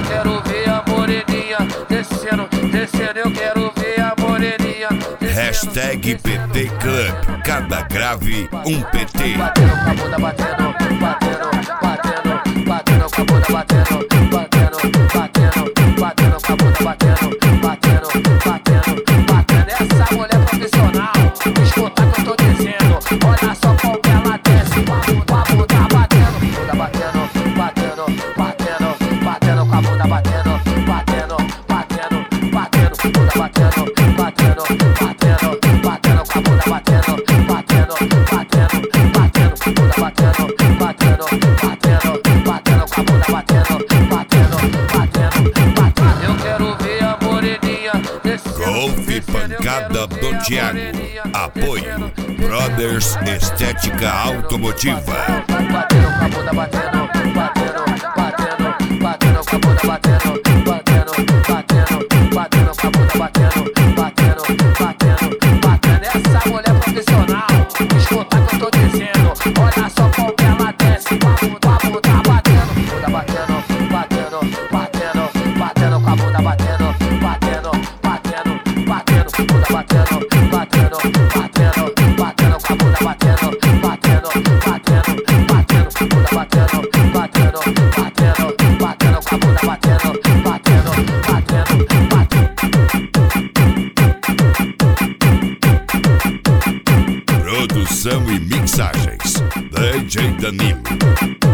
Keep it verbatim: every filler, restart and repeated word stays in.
quero ver a moreninha descendo, descendo, eu quero ver a moreninha descendo. Hashtag P T Club, cada grave um P T. Batendo com a bunda, batendo, batendo, batendo, batendo com a bunda, batendo, batendo, batendo, batendo com a bunda, batendo, batendo, batendo, batendo. Essa mulher profissional, escuta o que eu tô dizendo. Olha só como ela desce, com a bunda batendo, bunda batendo, batendo, batendo, batendo com a bunda batendo, batendo, batendo, batendo, bunda batendo, batendo, batendo, batendo com a bunda batendo, batendo, batendo, batendo, bunda batendo, batendo, batendo, batendo com a bunda batendo, batendo, batendo, batendo. Eu quero ver a moreninha descendo. Golfe e pancada do Thiago. Apoio Brothers Estética Automotiva. Batendo com a bunda batendo, batendo, batendo, batendo com a bunda batendo, batendo, batendo, batendo com a bunda batendo, batendo, batendo, batendo. Essa mulher profissional, escuta o que eu tô dizendo. Olha só como ela desce, com a bunda, a bunda batendo, bunda batendo, batendo, batendo, batendo com a bunda batendo, batendo, batendo, batendo, bunda batendo, batendo, batendo, batendo com a bunda batendo, batendo, batendo, batendo, bunda batendo, batendo, batendo, batendo com a bunda batendo, batendo, batendo, batendo. Produção e mixagens D J Danilo.